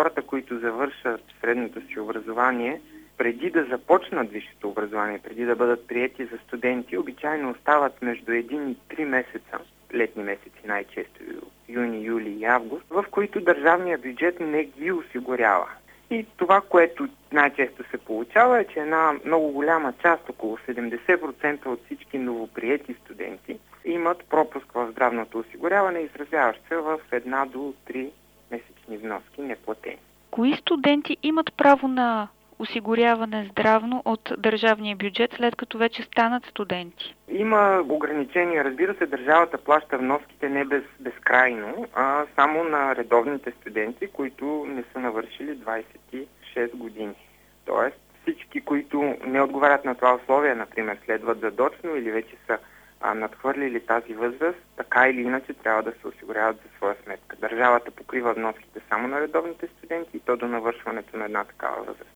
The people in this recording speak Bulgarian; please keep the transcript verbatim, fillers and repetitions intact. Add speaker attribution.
Speaker 1: хората, които завършат средното си образование, преди да започнат висшето образование, преди да бъдат приети за студенти, обичайно остават между един и три месеца, летни месеци най-често, юни, юли и август, в които държавният бюджет не ги осигурява. И това, което най-често се получава, е, че една много голяма част, около седемдесет процента от всички новоприети студенти, имат пропуск в здравното осигуряване, изразяващ се в една до три месечни вноски неплатени.
Speaker 2: Кои студенти имат право на осигуряване здравно от държавния бюджет, след като вече станат студенти?
Speaker 1: Има ограничения. Разбира се, държавата плаща вноските не без, безкрайно, а само на редовните студенти, които не са навършили двадесет и шест години. Тоест всички, които не отговарят на това условие, например, следват задочно или вече са а, надхвърлили тази възраст, така или иначе трябва да се осигуряват за своя сметка. Държавата покрива вноските само на редовните студенти и то до навършването на една такава възраст.